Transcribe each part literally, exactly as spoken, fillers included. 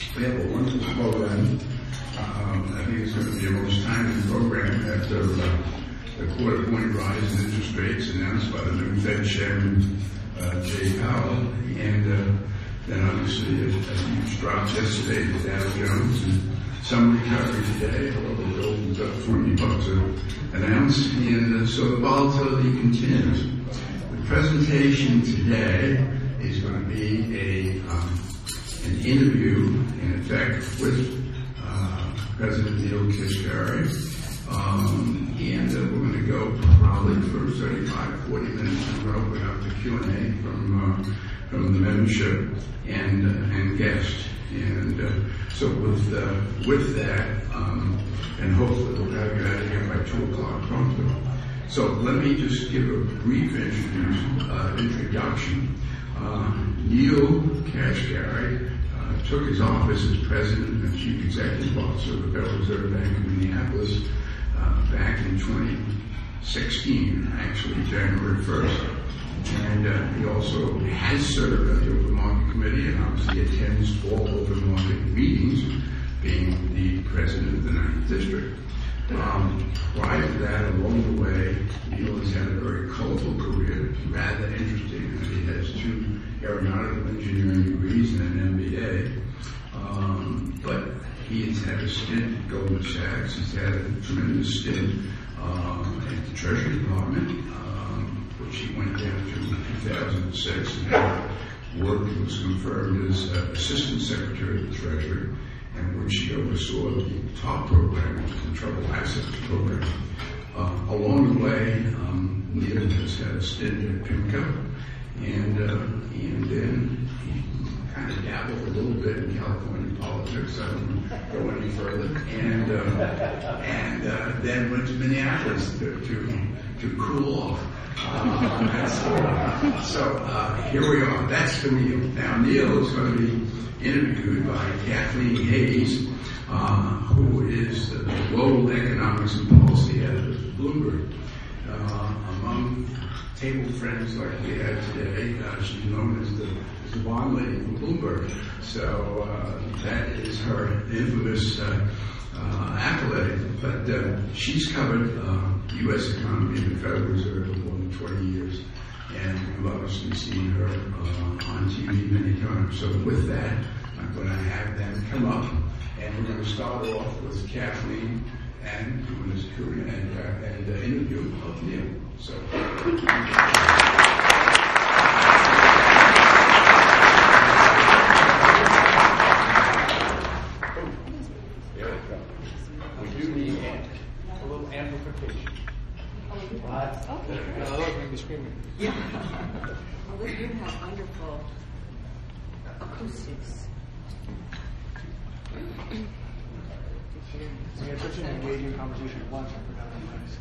We have a wonderful program. Um, I think it's going to be a most timely program after uh, the quarter point rise in interest rates announced by the new Fed Chairman, uh, Jay Powell. And uh, then obviously a, a huge drop yesterday to Dow Jones and some recovery today, although the gold was up twenty bucks an ounce. And uh, so the volatility continues. The presentation today is going to be a um, an interview, in effect, with uh, President Neil Kashkari. Um, and uh, we're going to go probably for thirty-five, forty minutes and we'll open up the Q and A from, uh, from the membership and, uh, and guests. And uh, so with uh, with that, um, and hopefully we'll have you out of here by two o'clock pronto. So let me just give a brief introduction. Uh, introduction. Uh, Neil Kashkari uh, took his office as president and chief executive officer of the Federal Reserve Bank of Minneapolis uh, back in twenty sixteen, actually January first. And uh, he also has served on the Open Market Committee and obviously attends all open market meetings, being the president of the ninth District. Um, prior to that, along the way, Neil has had a very colorful career, rather interesting. He has two aeronautical engineering degrees and an M B A. Um, but he has had a stint at Goldman Sachs. He's had a tremendous stint um, at the Treasury Department, um, which he went down to in two thousand six and worked and was confirmed as uh, Assistant Secretary of the Treasury, and which he oversaw the TOP program, the Troubled Assets program. Uh, along the way, um, Neil has had a stint at PIMCO, and uh, and then he kind of dabbled a little bit in California politics. I don't go any further, and uh, and uh, then went to Minneapolis to to, to cool off. Uh, that's, uh, so uh, here we are. That's the Neil. Now Neil is going to be interviewed by Kathleen Hayes, uh, who is the Global Economics and Policy Editor at Bloomberg. Uh, among table friends like we had today, uh, she's known as the, as the bond lady from Bloomberg. So uh, that is her infamous uh, uh, accolade. But uh, she's covered uh, U S economy and the Federal Reserve for more than twenty years. And you've obviously seen her uh, on T V many times. So with that, I'm going to have them come up, and we're going to start off with Kathleen and doing this Q and A and, uh, and the interview of Neil. So. We do need a little amplification. What? Okay. Oh, look, maybe screaming. Yeah. Well, this room has wonderful acoustics. We had such an engaging conversation at lunch, I forgot how nice.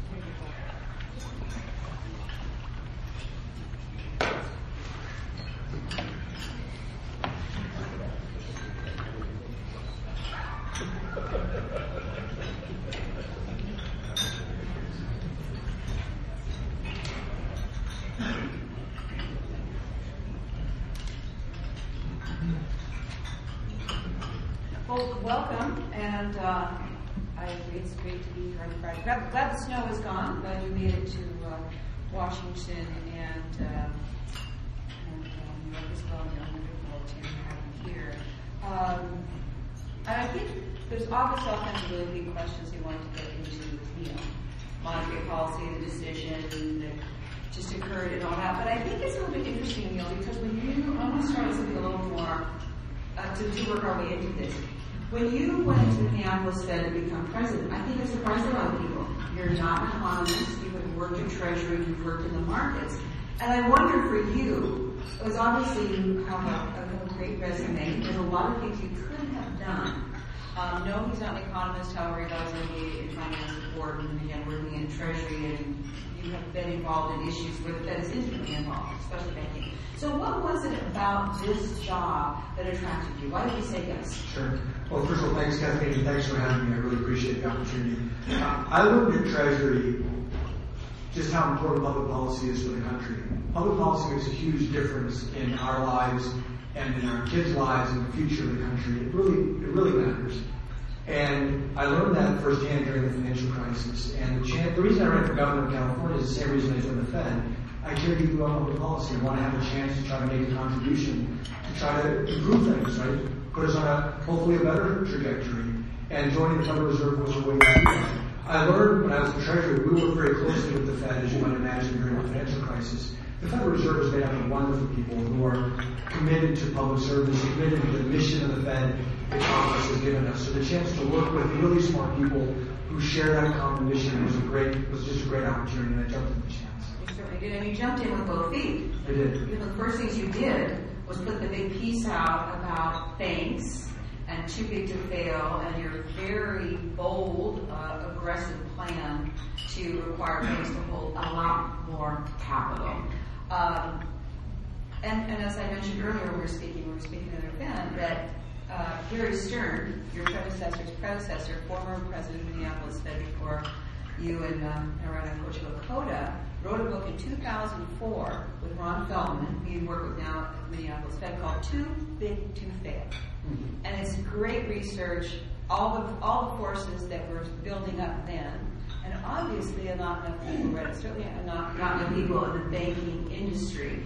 Well, welcome, and uh, I agree it's great to be here on Friday. Glad, glad the snow is gone. Glad you made it to uh, Washington and, uh, and um, New York as well. You're wonderful to have you here. Um, and I think there's obviously all kinds of really big questions we wanted to get into with Neil. Monetary policy, the decision that just occurred and all that. But I think it's a little bit interesting, Neil, because when you, I want to start with something a little more uh, to, to work our way into this. When you went to Minneapolis Fed to become president, I think it surprised a lot of people. You're not an economist. You have worked in Treasury. You've worked in the markets. And I wonder for you, it was obviously you have a, a great resume. There's a lot of things you could have done. Um, no, he's not an economist. However, he does MBA in finance support and began working in Treasury, and you have been involved in issues where the Fed is intimately involved, especially banking. So what was it about this job that attracted you? Why did you say yes? Sure. Well, first of all, thanks, Kathleen, and thanks for having me. I really appreciate the opportunity. Uh, I learned at Treasury just how important public policy is for the country. Public policy makes a huge difference in our lives and in our kids' lives and the future of the country. It really, it really matters. And I learned that firsthand during the financial crisis. And the, chance, the reason I ran for governor of California is the same reason I joined the Fed. I care deeply about public policy. I want to have a chance to try to make a contribution, to try to improve things, right? Put us on a, hopefully a better trajectory. And joining the Federal Reserve was a way to do that. I learned when I was the Treasurer, we worked very closely with the Fed, as you might imagine, during the financial crisis. The Federal Reserve is made up of wonderful people who are committed to public service, committed to the mission of the Fed that Congress has given us. So the chance to work with really smart people who share that common mission was a great, was just a great opportunity, and I jumped at the chance. You certainly did, and you jumped in with both feet. I did. You know, the first things you did was put the big piece out about banks and too big to fail, and your very bold, uh, aggressive plan to require banks to hold a lot more capital. Um, and, and as I mentioned earlier when we were speaking, we were speaking to the event, that uh, Gary Stern, your predecessor's predecessor, former president of Minneapolis Fed before you and uh, Narayana Kocherlakota, wrote a book in two thousand four with Ron Feldman, who you work with now at Minneapolis Fed, called Too Big to Fail. Mm-hmm. And it's great research, all the, all the forces that were building up then, and obviously not enough people read it, certainly not, not enough people in the banking industry.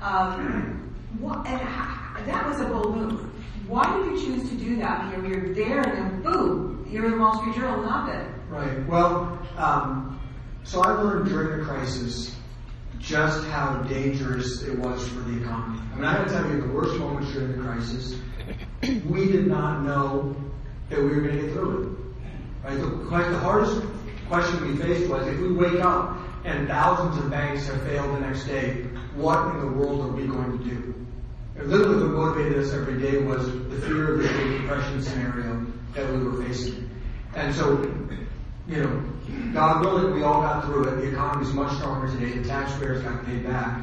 Um, what, and how, that was a bold move. Why did you choose to do that? I mean, you're there and then boom, you're in the Wall Street Journal, not it. Right. Well, um, so I learned during the crisis just how dangerous it was for the economy. I mean, I gotta tell you, the worst moments during the crisis, we did not know that we were going to get through it. Right? The, the hardest question we faced was, if we wake up and thousands of banks have failed the next day, what in the world are we going to do? And literally what motivated us every day was the fear of the Great Depression scenario that we were facing. And so, you know, God willing, we all got through it. The economy is much stronger today. The taxpayers got paid back.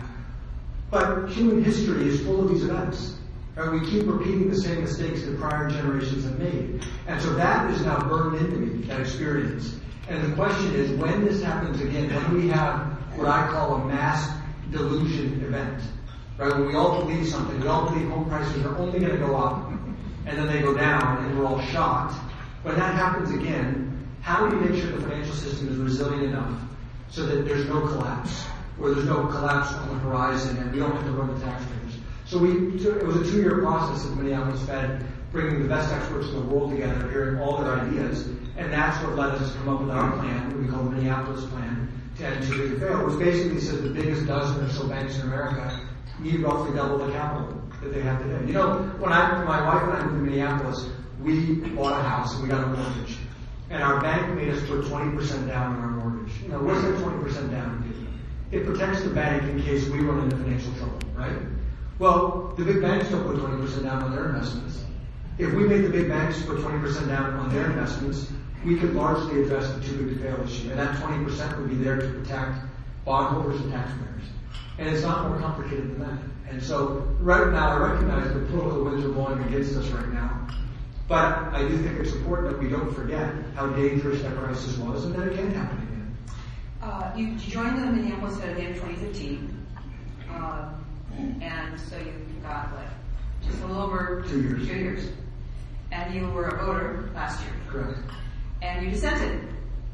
But human history is full of these events. Right? We keep repeating the same mistakes that prior generations have made. And so that is now burned into me, that experience. And the question is, when this happens again, when we have what I call a mass delusion event, right? When we all believe something, we all believe home prices are only going to go up, and then they go down, and we're all shocked. When that happens again, how do we make sure the financial system is resilient enough so that there's no collapse, where there's no collapse on the horizon, and we don't have to run the taxpayers? So we, it was a two-year process at the Minneapolis Fed, bringing the best experts in the world together, hearing all their ideas, and that's what led us to come up with our plan, what we call the Minneapolis Plan, to end too big to fail, which basically says the biggest dozen or so banks in America need roughly double the capital that they have today. You know, when I, my wife and I moved to Minneapolis, we bought a house and we got a mortgage. And our bank made us put twenty percent down on our mortgage. You know, what's that twenty percent down do? It protects the bank in case we run into financial trouble, right? Well, the big banks don't put twenty percent down on their investments. If we make the big banks put twenty percent down on their investments, we could largely address the too big to fail issue. And that twenty percent would be there to protect bondholders and taxpayers. And it's not more complicated than that. And so right now I recognize the political winds are blowing against us right now. But I do think it's important that we don't forget how dangerous that crisis was and that it can happen again. Uh, you joined the Minneapolis Fed in twenty fifteen. Uh, and so you've got what? Just a little over two years. Two years. And you were a voter last year. Correct. And you dissented.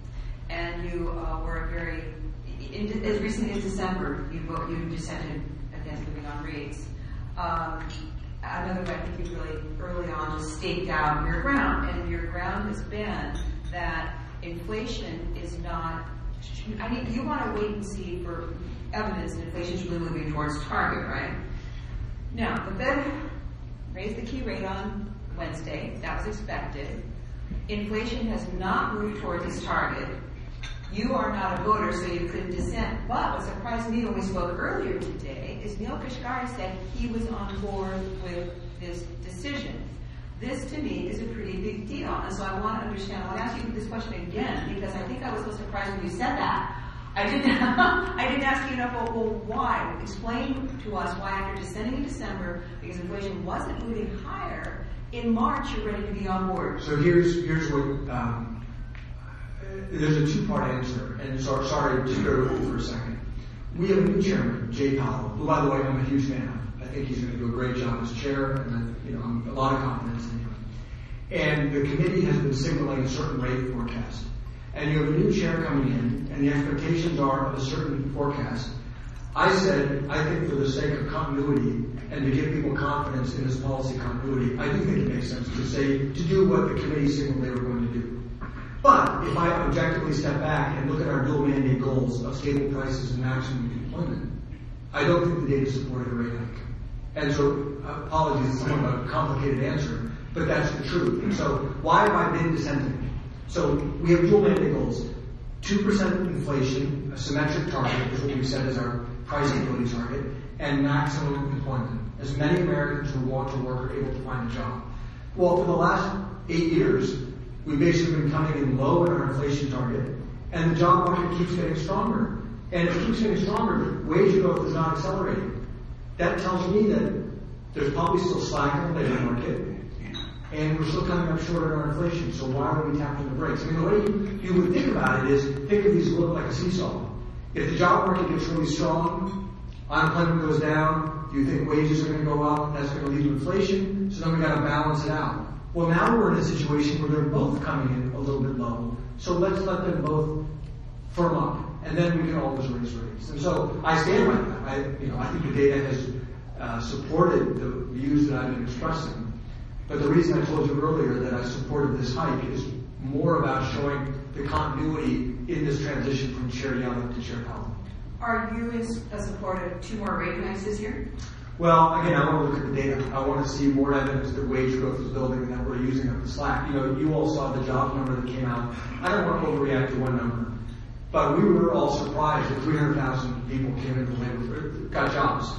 And you uh, were a very, in, as recently as December, you vote, you dissented against living on rates. Um, another way, I think you really early on just staked out your ground. And your ground has been that inflation is not, I mean, you want to wait and see for evidence that inflation is really moving towards target, right? Now, the Fed raised the key rate on Wednesday. That was expected. Inflation has not moved towards its target. You are not a voter, so you couldn't dissent. But what surprised me when we spoke earlier today is Neel Kashkari said he was on board with this decision. This, to me, is a pretty big deal. And so I want to understand, I want to ask you this question again, because I think I was so surprised when you said that. I didn't, I didn't ask you enough, well, well, why? Explain to us why after dissenting in December, because inflation wasn't moving higher, in March you're ready to be on board. So here's here's what, um, there's a two-part answer, and so, sorry, just bear with me for a second. We have a new chairman, Jay Powell, who, by the way, I'm a huge fan of. I think he's going to do a great job as chair, and that, you know, I'm a lot of confidence in him. And the committee has been signaling a certain rate forecast. And you have a new chair coming in, and the expectations are of a certain forecast. I said, I think for the sake of continuity and to give people confidence in this policy continuity, I do think it makes sense to say, to do what the committee signaled they were going to do. But if I objectively step back and look at our dual mandate goals of stable prices and maximum employment, I don't think the data supported a rate hike. And so, uh, apologies, it's somewhat of a complicated answer, but that's the truth. And so, why have I been dissenting? So, we have dual mandate goals. two percent inflation, a symmetric target, is what we've said is our price stability target, and maximum employment. As many Americans who want to work are able to find a job. Well, for the last eight years, we've basically been coming in low in our inflation target, and the job market keeps getting stronger. And if it keeps getting stronger, wage growth is not accelerating. That tells me that there's probably still slack in the labor market, and we're still coming up short on our inflation. So why are we tapping the brakes? I mean, the way you, you would think about it is, think of these look like a seesaw. If the job market gets really strong, unemployment goes down, you think wages are going to go up, that's going to lead to inflation, so then we got to balance it out. Well, now we're in a situation where they're both coming in a little bit low, so let's let them both firm up, and then we can always raise rates. And so I stand by that. I, you know, I think the data has uh, supported the views that I've been expressing. But the reason I told you earlier that I supported this hike is more about showing the continuity in this transition from Chair Yellen to Chair Powell. Are you in support of two more rate hikes this year? Well, again, I want to look at the data. I want to see more evidence that wage growth is building and that we're using up the slack. You know, you all saw the job number that came out. I don't want to overreact to one number, but we were all surprised that three hundred thousand people came into the labor, got jobs.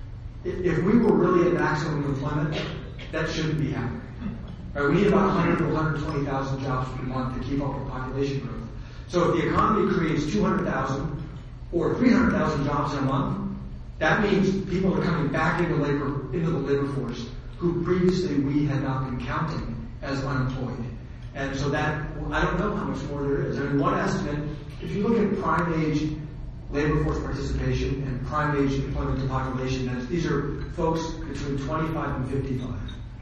If we were really at maximum employment, that shouldn't be happening. Right? We need about one hundred to one hundred twenty thousand jobs per month to keep up with population growth. So if the economy creates two hundred thousand or three hundred thousand jobs in a month, that means people are coming back into labor, into the labor force who previously we had not been counting as unemployed. And so that, I don't know how much more there is. I mean, one estimate, if you look at prime age labor force participation and prime age employment to population, that's, these are folks between twenty-five and fifty-five.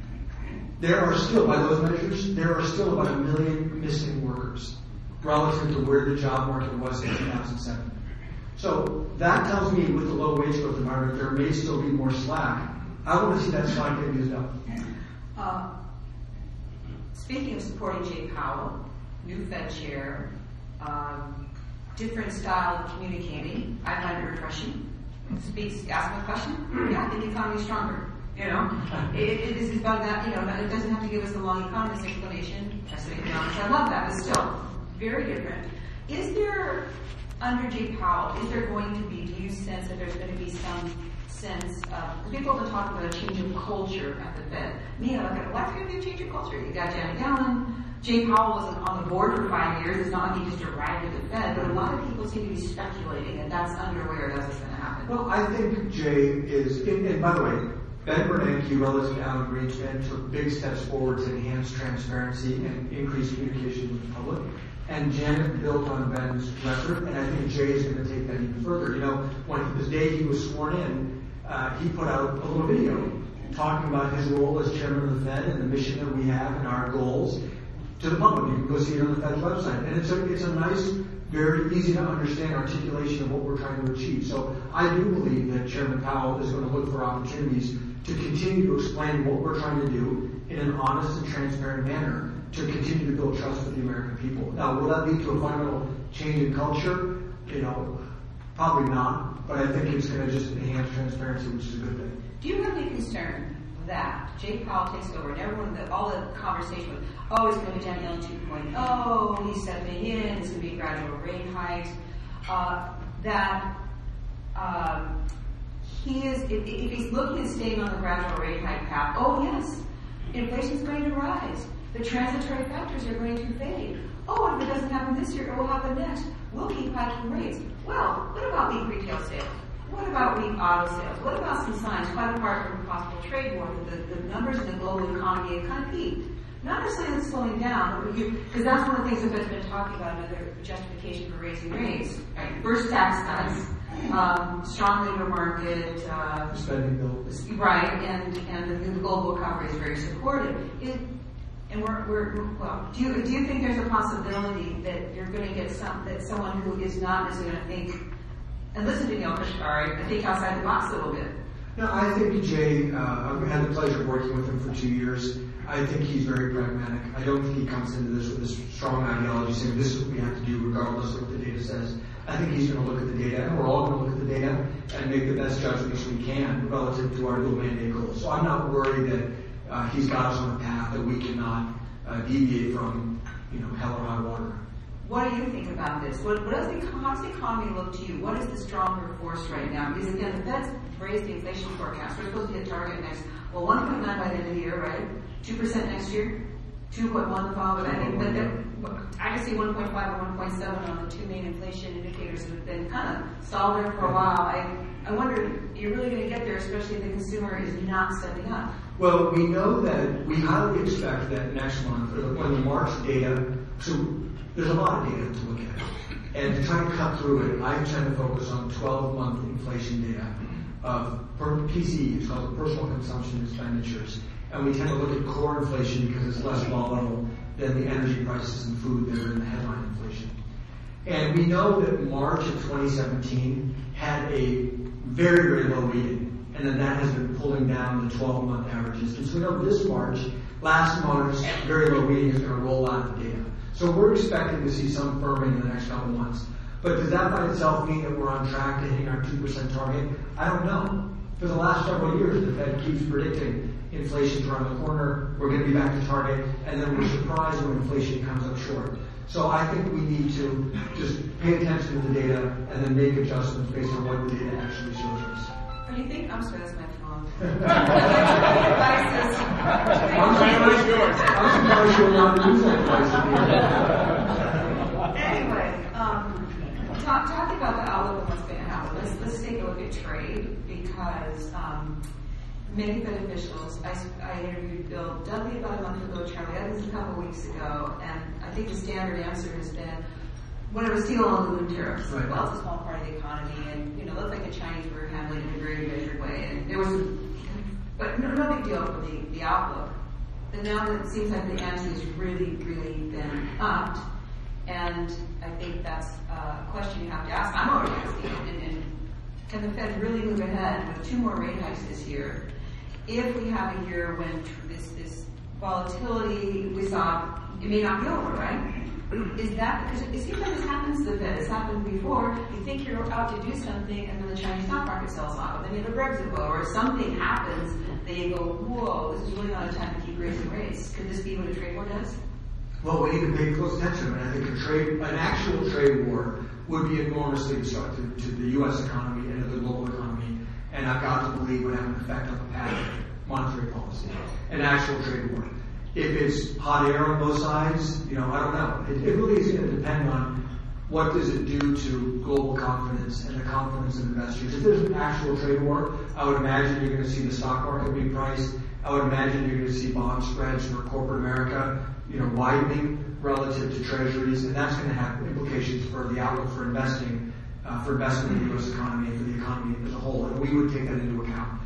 There are still, by those measures, there are still about a million missing workers relative to where the job market was in two thousand seven. So that tells me with the low wage growth environment, there may still be more slack. I want to see that slack get used up. Uh, speaking of supporting Jay Powell, new Fed chair, um, different style of communicating, I find it refreshing. Speaks, ask him a question, yeah, I think the economy's stronger. You know, it, it is about that, you know, it doesn't have to give us a long economist explanation. I say economics, I love that, but still, very different. Is there, under Jay Powell, is there going to be, do you sense that there's going to be some sense of, because people have been talking about a change of culture at the Fed. Me, I look at, what's going to be a change of culture? You got Janet Yellen, Jay Powell wasn't on the board for five years, it's not like he just arrived at the Fed, but a lot of people seem to be speculating that that's underway or that's what's going to happen. Well, I think Jay is, and, and by the way, Ben Bernanke, relative to Alan Greenspan, took big steps forward to enhance transparency and increase communication with the public. And Janet built on Ben's record, and I think Jay is going to take that even further. You know, when the day he was sworn in, uh, he put out a little video talking about his role as chairman of the Fed and the mission that we have and our goals to the public. You can go see it on the Fed's website. And it's a, it's a nice, very easy to understand articulation of what we're trying to achieve. So I do believe that Chairman Powell is going to look for opportunities to continue to explain what we're trying to do in an honest and transparent manner to continue to build trust with the American people. Now, will that lead to a fundamental change in culture? You know, probably not, but I think it's going to just enhance transparency, which is a good thing. Do you have any concern that Jay Powell takes over and everyone, the, all the conversation with, oh, it's going to be Janet Yellen two point oh, he's stepping in, it's going to be gradual rate hikes, uh, that um, he is, if, if he's looking at staying on the gradual rate hike path, oh yes, inflation's going to rise. The transitory factors are going to fade. Oh, if it doesn't happen this year, it will happen next. We'll keep hiking rates. Well, what about weak retail sales? What about weak auto sales? What about some signs, quite apart from a possible trade war, that the, the numbers in the global economy have kind of peaked? Not necessarily it's slowing down, because that's one of the things the Fed's been talking about, another justification for raising rates. Right? First tax cuts, um, strong labor market, uh, Spending bills. right, and and the, the global recovery is very supportive. It, and we're, we're well. Do you do you think there's a possibility that you're going to get some that someone who is not necessarily going to think and listen to Neel Kashkari, I think outside the box a little bit? No, I think Jay, uh, I've had the pleasure of working with him for two years. I think he's very pragmatic. I don't think he comes into this with this strong ideology saying this is what we have to do regardless of what the data says. I think he's going to look at the data, and we're all going to look at the data and make the best judgments we can relative to our dual mandate goals. So I'm not worried that uh, he's got us on a path that we cannot uh, deviate from, you know, hell or high water. What do you think about this? What, what does the, how does the economy look to you? What is the stronger force right now? Because again, the Fed's raised the inflation forecast. We're supposed to hit target next, well, one point nine by the end of the year, right? two percent next year, two point one the following. I think, but the, I can see one point five or one point seven on the two main inflation indicators that have been kind of stalled there for a while. I, I wonder, you're really going to get there, especially if the consumer is not stepping up. Well, we know that we highly expect that next month, or when the March data, so there's a lot of data to look at. And to try to cut through it, I tend to focus on twelve-month inflation data of per P C E, it's called personal consumption expenditures. And we tend to look at core inflation because it's less volatile than the energy prices and food that are in the headline inflation. And we know that March of twenty seventeen had a very, very low reading, and then that has been pulling down the twelve-month averages. And so we know this March, last March's very low reading is going to roll out the data. So we're expecting to see some firming in the next couple months. But does that by itself mean that we're on track to hitting our two percent target? I don't know. For the last several years, the Fed keeps predicting inflation's around the corner, we're going to be back to target, and then we're surprised when inflation comes up short. So I think we need to just pay attention to the data and then make adjustments based on what the data actually shows us. What do you think? I'm sorry, that's my phone. I'm surprised you're allowed to use that device. Anyway, um, talk, talking about the outlook of what's going to happen, let's, let's take a look at trade because um, many Fed officials, I, I interviewed Bill Dudley about a month ago, Charlie Evans a couple weeks ago, and I think the standard answer has been, whatever, steel and aluminum tariffs. Right. Well, it's a small part of the economy, and, you know, looks like the Chinese were handling it in a very measured way, and there was, but no, no big deal for the, the outlook. But now it seems like the ante has really, really been upped, and I think that's a question you have to ask. I'm already asking, and, and can the Fed really move ahead with two more rate hikes this year? If we have a year when this this volatility we saw, it may not be over, right? Is that, because it seems like this happens to the Fed, it's happened before, you think you're out to do something and then the Chinese stock market sells off, and then you have a Brexit vote, or something happens, then you go, whoa, this is really not a time to keep raising rates. Could this be what a trade war does? Well, we need to pay close attention. I mean, I think a trade, an actual trade war would be enormously destructive to the U S economy and to the global economy, and I've got to believe would have an effect on the path of monetary policy. An actual trade war. If it's hot air on both sides, you know, I don't know. It, it really is going to depend on what does it do to global confidence and the confidence of investors. If there's an actual trade war, I would imagine you're going to see the stock market be priced. I would imagine you're going to see bond spreads for corporate America, you know, widening relative to treasuries, and that's going to have implications for the outlook for investing, uh, for investment in the U S economy and for the economy as a whole. And we would take that into account.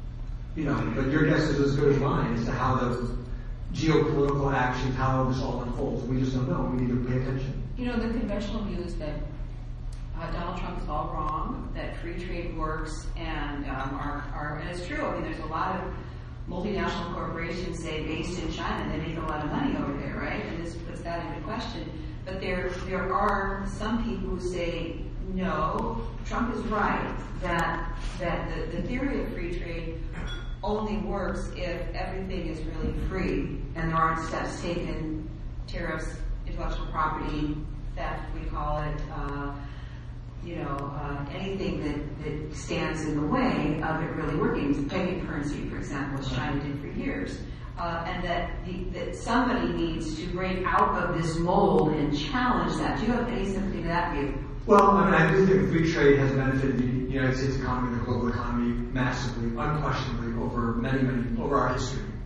You know, but your guess is as good as mine as to how the geopolitical actions, how this all unfolds. We just don't know. We need to pay attention. You know, the conventional view is that uh, Donald Trump is all wrong, that free trade works, and um, are, are, and it's true. I mean, there's a lot of multinational corporations, say, based in China, they make a lot of money over there, right? And this puts that into question. But there, there are some people who say, no, Trump is right, that, that the, the theory of free trade only works if everything is really free and there aren't steps taken, tariffs, intellectual property, theft, we call it, uh, you know, uh, anything that, that stands in the way of it really working. Pegging currency, for example, as China did for years. Uh, and that the, that somebody needs to break out of this mold and challenge that. Do you have any sympathy to that view? Well, I mean, I do think free trade has benefited the United States economy and the global economy massively, unquestionably, over many, many, over our history.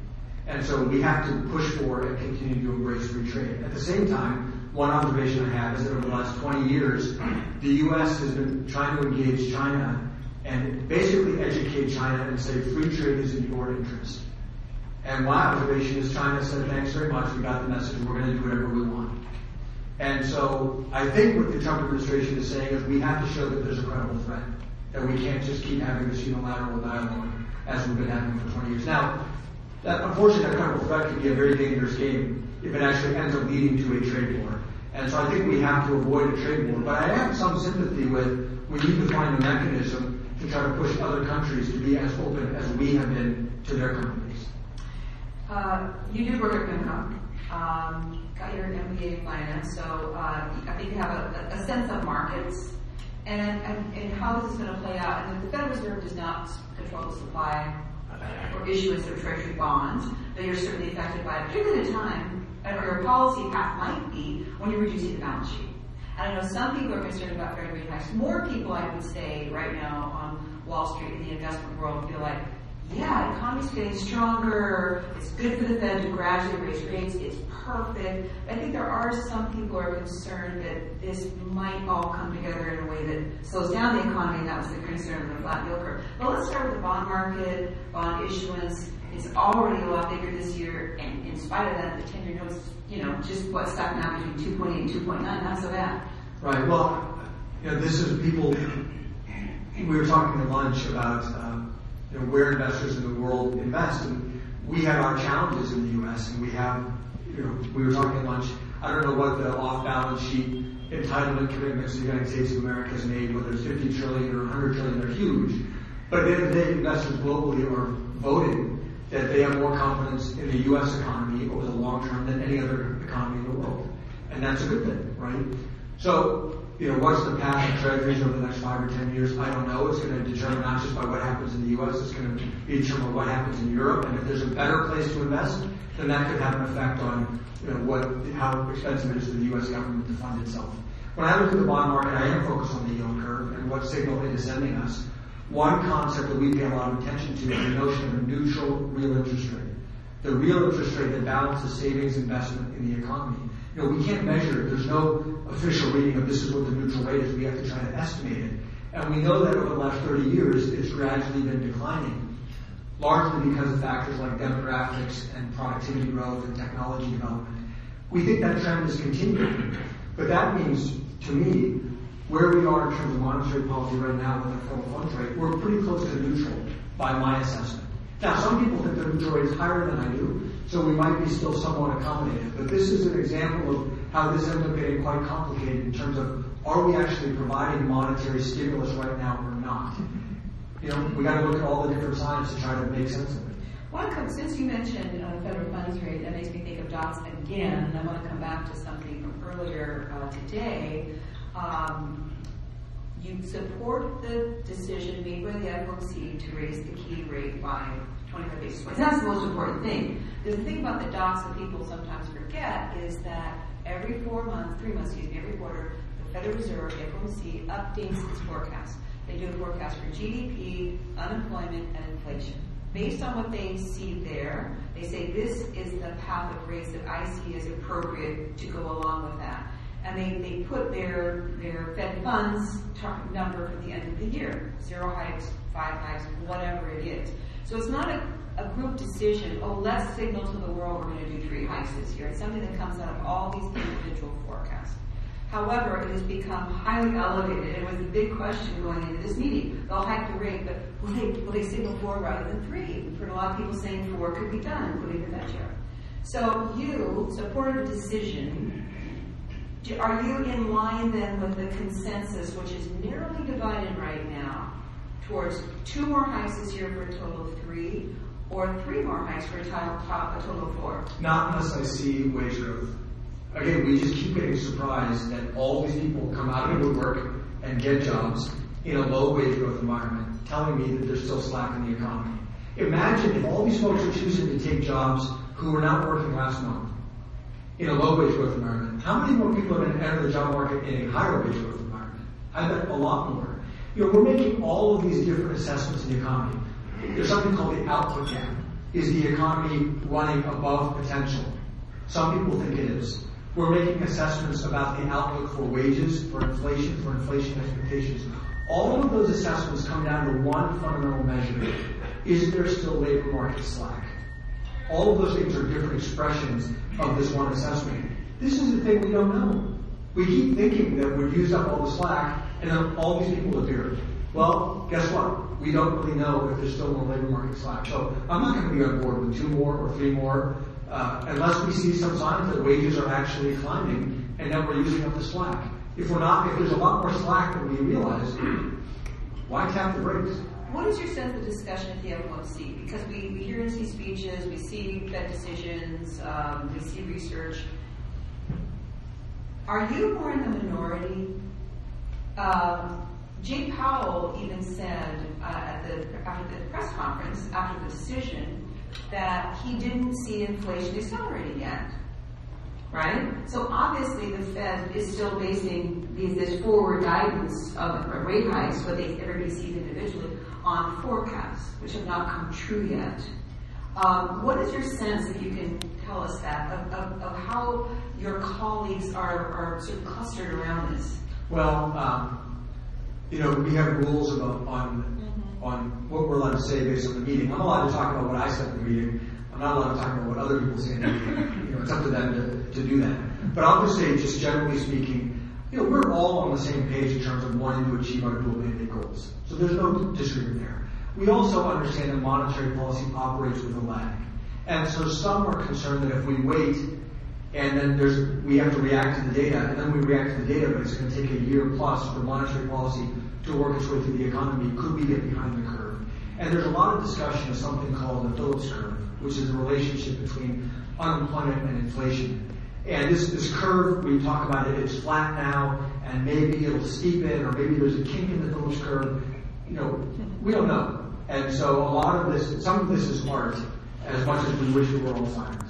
And so we have to push for and continue to embrace free trade. At the same time, one observation I have is that over the last twenty years, the U S has been trying to engage China and basically educate China and say free trade is in your interest. And my observation is China said, thanks very much, we got the message, we're going to do whatever we want. And so I think what the Trump administration is saying is we have to show that there's a credible threat, that we can't just keep having this unilateral dialogue as we've been having for twenty years. Now, that, unfortunately, that credible threat could be a very dangerous game if it actually ends up leading to a trade war. And so I think we have to avoid a trade war. But I have some sympathy with we need to find a mechanism to try to push other countries to be as open as we have been to their companies. Uh, you do work at PIMCO. Um, got your M B A in finance, so uh, I think you have a, a sense of markets and, and, and how this is going to play out. And the Federal Reserve does not control the supply or issuance of treasury bonds, but you're certainly affected by it, particularly at a time, or your policy path might be when you're reducing the balance sheet. And I know some people are concerned about Fed rate hikes. More people, I would say, right now on Wall Street in the investment world feel like, yeah, the economy's getting stronger, it's good for the Fed to gradually raise rates, it's perfect. I think there are some people who are concerned that this might all come together in a way that slows down the economy, and that was the concern of the flat yield curve. But let's start with the bond market, bond issuance. It's already a lot bigger this year, and in spite of that, the ten-year notes, you know, just what's stuck now between two point eight and two point nine, not so bad. Right, well, you know, this is people, we were talking at lunch about um, you know, where investors in the world invest, and we have our challenges in the U S, and we have, you know, we were talking at lunch, I don't know what the off-balance sheet entitlement commitments the United States of America has made, whether it's fifty trillion or one hundred trillion, they're huge. But at the end of the day, investors globally are voting that they have more confidence in the U S economy over the long term than any other economy in the world. And that's a good thing, right? So, you know, what's the path of treasuries over the next five or ten years? I don't know. It's going to determine not just by what happens in the U S, it's going to be determined by what happens in Europe. And if there's a better place to invest, then that could have an effect on, you know, what, how expensive it is for the U S government to fund itself. When I look at the bond market, I am focused on the yield curve and what signal it is sending us. One concept that we pay a lot of attention to is the notion of a neutral real interest rate. The real interest rate that balances savings investment in the economy. You know, we can't measure it. There's no official reading of this is what the neutral rate is. We have to try to estimate it. And we know that over the last thirty years, it's gradually been declining, largely because of factors like demographics and productivity growth and technology development. We think that trend is continuing. But that means, to me, where we are in terms of monetary policy right now with the federal funds rate, we're pretty close to neutral by my assessment. Now, some people think the neutral rate is higher than I do, so we might be still somewhat accommodated. But this is an example of how this ends up getting quite complicated in terms of are we actually providing monetary stimulus right now or not? You know, we got to look at all the different signs to try to make sense of it. Well, since you mentioned uh, federal funds rate, that makes me think of dots again, and I want to come back to something from earlier uh, today. Um, you support the decision made by the F O M C to raise the key rate by twenty-five basis points. That's the most important thing. The thing about the dots that people sometimes forget is that every four months, three months, excuse me, every quarter, the Federal Reserve, the F O M C, updates its forecast. They do a forecast for G D P, unemployment, and inflation. Based on what they see there, they say this is the path of rates that I see as appropriate to go along with that. And they, they put their their Fed funds tar- number for the end of the year. Zero hikes, five hikes, whatever it is. So it's not a, a group decision, oh, let's signal to the world we're going to do three hikes this year. It's something that comes out of all these individual forecasts. However, it has become highly elevated. It was a big question going into this meeting. They'll hike the rate, but will they, will they signal four rather than three? We've heard a lot of people saying four could be done, including the Fed chair. So you supported a decision. Are you in line then with the consensus, which is narrowly divided right now, towards two more hikes this year for a total of three, or three more hikes for a total of four? Not unless I see wage growth. Again, we just keep getting surprised that all these people come out of the woodwork and get jobs in a low wage growth environment, telling me that there's still slack in the economy. Imagine if all these folks are choosing to take jobs who were not working last month in a low wage growth environment. How many more people are going to enter the job market in a higher wage growth environment? I bet a lot more. You know, we're making all of these different assessments in the economy. There's something called the output gap. is the economy running above potential? Some people think it is. We're making assessments about the outlook for wages, for inflation, for inflation expectations. All of those assessments come down to one fundamental measure. Is there still labor market slack? All of those things are different expressions of this one assessment. This is the thing we don't know. We keep thinking that we've used up all the slack and then all these people appear. Well, guess what? We don't really know if there's still more labor market slack. So I'm not going to be on board with two more or three more uh, unless we see some signs that wages are actually climbing and that we're using up the slack. If we're not, if there's a lot more slack than we realize, why tap the brakes? What is your sense of discussion at the F O M C? Because we, we hear and see speeches, we see Fed decisions, um, we see research. Are you more in the minority? Um, Jay Powell even said uh, at the after the press conference, after the decision, that he didn't see inflation accelerating yet. Right? So obviously the Fed is still basing these, this forward guidance of rate hikes, what they, everybody sees individually, on forecasts, which have not come true yet. Um, what is your sense, if you can tell us that, of, of, of how your colleagues are, are sort of clustered around this? Well, um, you know, we have rules about on mm-hmm. on what we're allowed to say based on the meeting. I'm allowed to talk about what I said in the meeting. I'm not allowed to talk about what other people say in the meeting. You know, it's up to them to, to do that. But I'll just say, just generally speaking, you know, we're all on the same page in terms of wanting to achieve our dual mandate goals. So there's no disagreement there. We also understand that monetary policy operates with a lag. And so some are concerned that if we wait and then there's, we have to react to the data, and then we react to the data, but it's going to take a year plus for monetary policy to work its way through the economy, could we get behind the curve? And there's a lot of discussion of something called the Phillips curve, which is the relationship between unemployment and inflation. And this, this curve, we talk about it, it's flat now, and maybe it'll steepen, or maybe there's a kink in the Phillips curve. You know, we don't know. And so a lot of this, some of this is art, as much as we wish it were all science.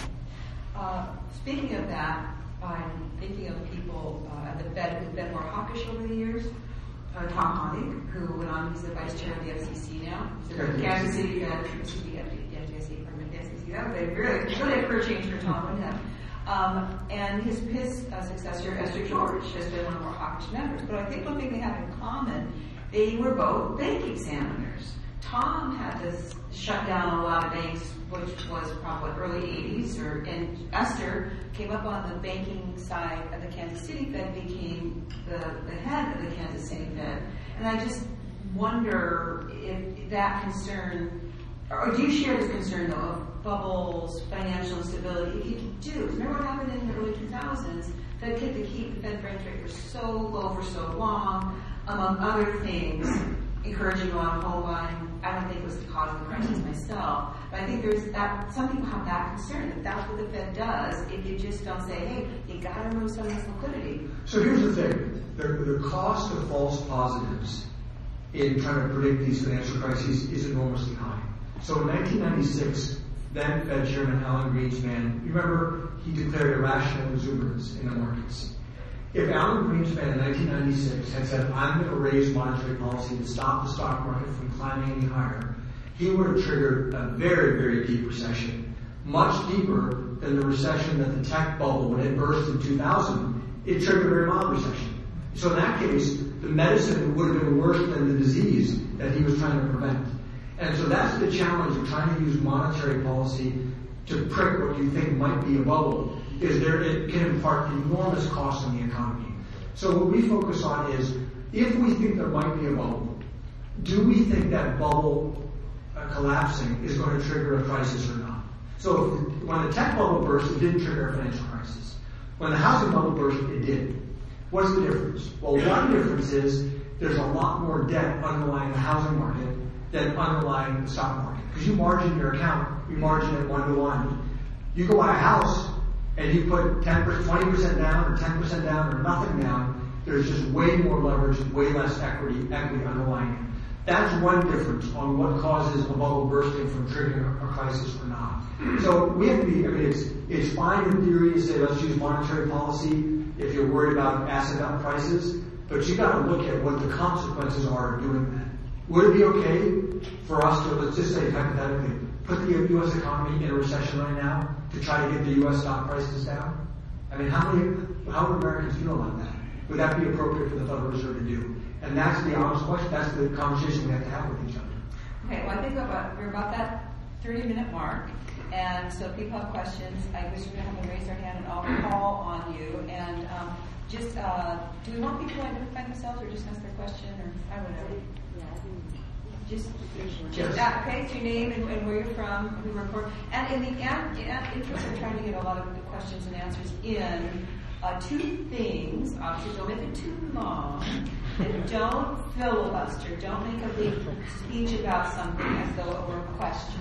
Uh, speaking of that, I'm thinking of people uh, at the Fed who've been more hawkish over the years. Uh, Tom Honig, who went on, he's the vice chair of the F C C now. He's the Kansas City, Fed, excuse me, F D I C, from the F C C. That was a really, really a career change for Tom, wouldn't it? Um, and his, his uh, successor, Esther George, has been one of the more hawkish members. But I think one thing they have in common, they were both bank examiners. Tom had to shut down a lot of banks, which was probably early eighties, or, and Esther came up on the banking side of the Kansas City Fed, became the, the head of the Kansas City Fed. And I just wonder if that concern, or do you share this concern though, of bubbles, financial instability? If you do, remember what happened in the early two thousands? Fed kept to keep the Fed funds rate for so low for so long, among other things, encouraging a lot of home buying. I don't think it was the cause of the crisis myself, but I think there's that, some people have that concern that that's what the Fed does if you just don't say, hey, you gotta remove some of this liquidity. So here's the thing, the, the cost of false positives in trying to predict these financial crises is enormously high. So in nineteen ninety-six, then Fed Chairman Alan Greenspan, you remember, he declared irrational exuberance in the markets. If Alan Greenspan in nineteen ninety-six had said, I'm going to raise monetary policy to stop the stock market from climbing any higher, he would have triggered a very, very deep recession, much deeper than the recession that the tech bubble, when it burst in two thousand, it triggered a very mild recession. So in that case, the medicine would have been worse than the disease that he was trying to prevent. And so that's the challenge of trying to use monetary policy to prick what you think might be a bubble, is there it can impart enormous costs on the economy. So what we focus on is, if we think there might be a bubble, do we think that bubble uh, collapsing is going to trigger a crisis or not? So if, when the tech bubble burst, it didn't trigger a financial crisis. When the housing bubble burst, it did. What's the difference? Well, one difference is there's a lot more debt underlying the housing market than underlying the stock market. Because you margin your account, you margin it one to one. You go buy a house, and you put ten percent, twenty percent down, or ten percent down, or nothing down, there's just way more leverage, way less equity, equity underlying it. That's one difference on what causes a bubble bursting from triggering a crisis or not. So we have to be, I mean, it's, it's fine in theory to say let's use monetary policy if you're worried about asset up prices, but you gotta look at what the consequences are of doing that. Would it be okay for us to, let's just say hypothetically, put the U S economy in a recession right now to try to get the U S stock prices down? I mean, how many, how would Americans feel about that? Would that be appropriate for the Federal Reserve to do? And that's the honest question. That's the conversation we have to have with each other. Okay, well, I think about, we're about that thirty-minute mark. And so if people have questions, I wish we would have them raise their hand and I'll call on you. And um, just, uh, do we want people to identify themselves or just ask their question or I don't know? Just, just uh, okay, so your name and, and where you're from, who you report. And in the an, in interest of trying to get a lot of the questions and answers in, uh, two things, obviously don't make it too long, and don't filibuster, don't make a big speech about something as though it were a question.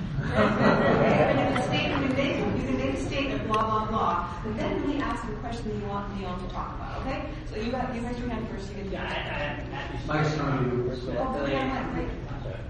Okay? And if a statement, you can make, you can make a statement, blah, blah, blah, but then really ask the question that you want Neil to talk about, okay? So you have, you raise your hand first, you get Yeah, I, I, Mike's on you. Oh, yeah, Mike, right.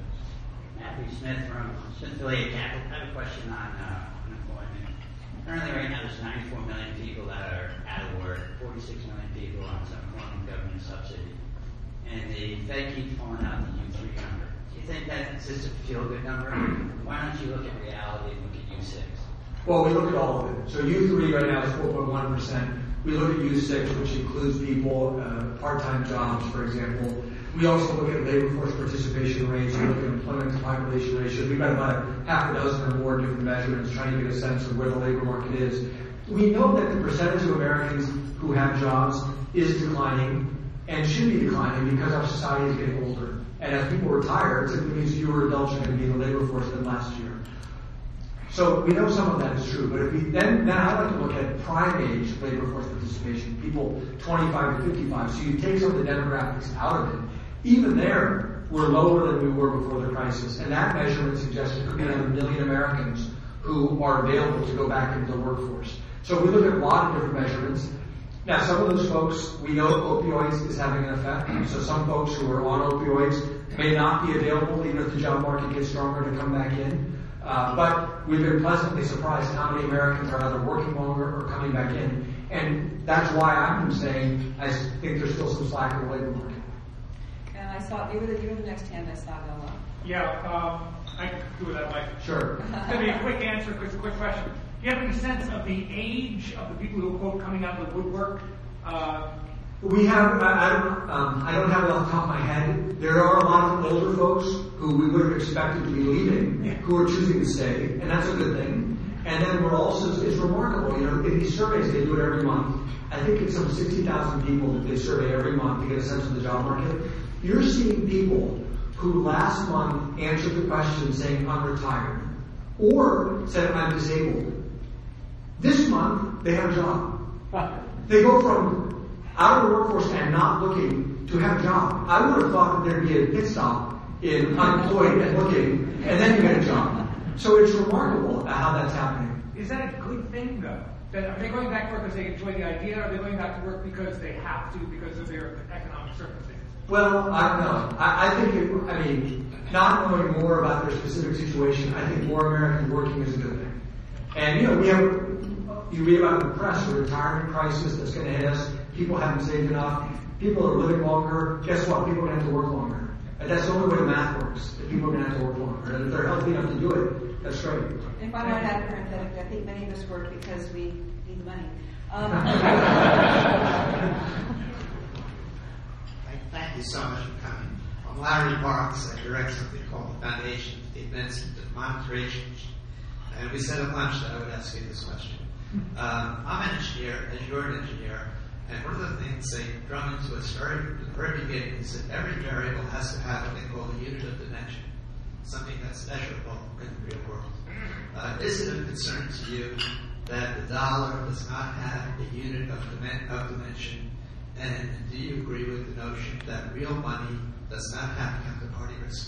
Matthew Smith from Smith Affiliate Capital. I have a question on uh, unemployment. Currently, right now, there's ninety-four million people that are out of work, forty-six million people on some form of government subsidy. And the Fed keeps pulling out the U three number. Do you think that's just a feel-good number? Why don't you look at reality and look at U six? Well, we look at all of it. So U three right now is four point one percent. We look at U six, which includes people, uh, part-time jobs, for example. We also look at labor force participation rates. We look at employment to population ratios. We've got about a half a dozen or more different measurements trying to get a sense of where the labor market is. We know that the percentage of Americans who have jobs is declining and should be declining because our society is getting older. And as people retire, it typically means fewer adults are going to be in the labor force than last year. So we know some of that is true, but if we then, then I like to look at prime age labor force participation, people twenty-five to fifty-five. So you take some of the demographics out of it. Even there, we're lower than we were before the crisis, and that measurement suggests there could be another million Americans who are available to go back into the workforce. So we look at a lot of different measurements. Now, some of those folks, we know opioids is having an effect. So some folks who are on opioids may not be available even if the job market gets stronger to come back in. Uh, but we've been pleasantly surprised at how many Americans are either working longer or coming back in. And that's why I'm saying I think there's still some slack in the labor market. And I saw, you were the, you were the next hand I saw, Noah. Yeah, um, I can do with that, Mike. Sure. It's going to be a quick answer, quick, quick question. Do you have any sense of the age of the people who are, quote, coming out of the woodwork? Uh, We have, I, I, don't, um, I don't have it off the top of my head. There are a lot of older folks who we would have expected to be leaving, yeah. who are choosing to stay, and that's a good thing. And then we're also, it's remarkable, you know, in these surveys, they do it every month. I think it's some sixty thousand people that they survey every month to get a sense of the job market. You're seeing people who last month answered the question saying, I'm retired, or said, I'm disabled. This month, they have a job. They go from out of the workforce and not looking to have a job. I would have thought that there'd be a pit stop in unemployed and looking, and then you get a job. So it's remarkable how that's happening. is that a good thing, though? That, are they going back to work because they enjoy the idea, or are they going back to work because they have to, because of their economic circumstances? Well, I don't know. I, I think, it, I mean, not knowing more about their specific situation, I think more Americans working is a good thing. And, you know, we have, you read about in the press, a retirement crisis that's going to hit us. People haven't saved enough. People are living longer. Guess what? People are going to have to work longer. And that's the only way the math works. That people are going to have to work longer. And if they're healthy enough to do it, that's great. If I might add parenthetically, I think many of us work because we need the money. Um, Thank you so much for coming. I'm Larry Barks. I direct something called the Foundation for the Advancement of Monetary Change. And we set up lunch that I would ask you this question. Um, I'm an engineer, as you're an engineer, and one of the things they drum into us very, at the very beginning is that every variable has to have what they call a unit of dimension, something that's measurable in the real world. Uh, is it a concern to you that the dollar does not have a unit of, dim- of dimension? And do you agree with the notion that real money does not have counterparty risk?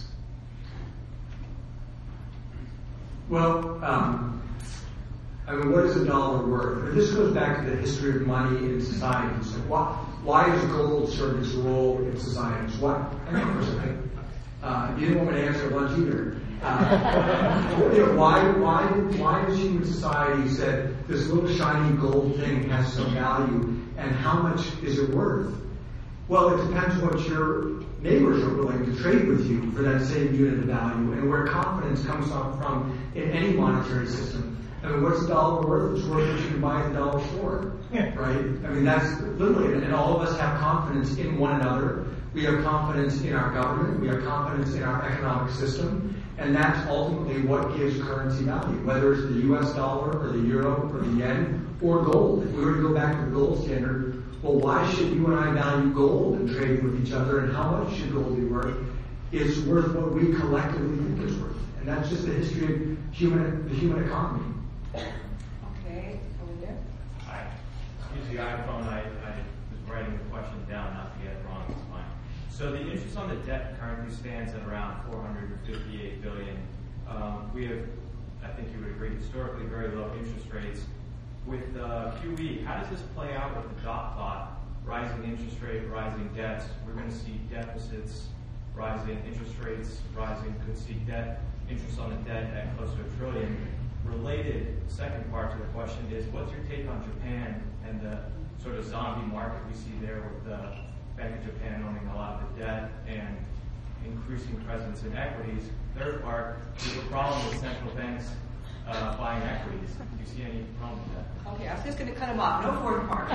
Well, um, I mean, what is a dollar worth? And this goes back to the history of money in societies. Like, why, why does gold serve its role in societies? What? Hang on for a second. Uh, you didn't want me to answer lunch either. Uh, you know, why, why, why does human society said this little shiny gold thing has some value, and how much is it worth? Well, it depends what your neighbors are willing to trade with you for that same unit of value, and where confidence comes from in any monetary system. I mean, what's the dollar worth? It's worth what you can buy at the dollar store, Yeah. right? I mean, that's literally, and all of us have confidence in one another. We have confidence in our government. We have confidence in our economic system, and that's ultimately what gives currency value, whether it's the U S dollar or the euro or the yen or gold. If we were to go back to the gold standard, well, why should you and I value gold and trade with each other, and how much should gold be worth? It's worth what we collectively think it's worth, and that's just the history of human, the human economy. Okay, over there. I use the iPhone. I, I was writing the question down, not to get it wrong. It's fine. So the interest on the debt currently stands at around four hundred fifty-eight billion dollars. Um, we have, I think you would agree, historically very low interest rates. With uh, Q E, how does this play out with the dot plot? Rising interest rate, rising debts. We're going to see deficits rising, interest rates rising. Could see debt interest on the debt at close to a trillion. Related, second part to the question is, what's your take on Japan and the sort of zombie market we see there with the Bank of Japan owning a lot of the debt and increasing presence in equities? Third part, there's a problem with central banks uh, buying equities. Do you see any problem with that? Okay, I was just going to cut him off. No fourth part.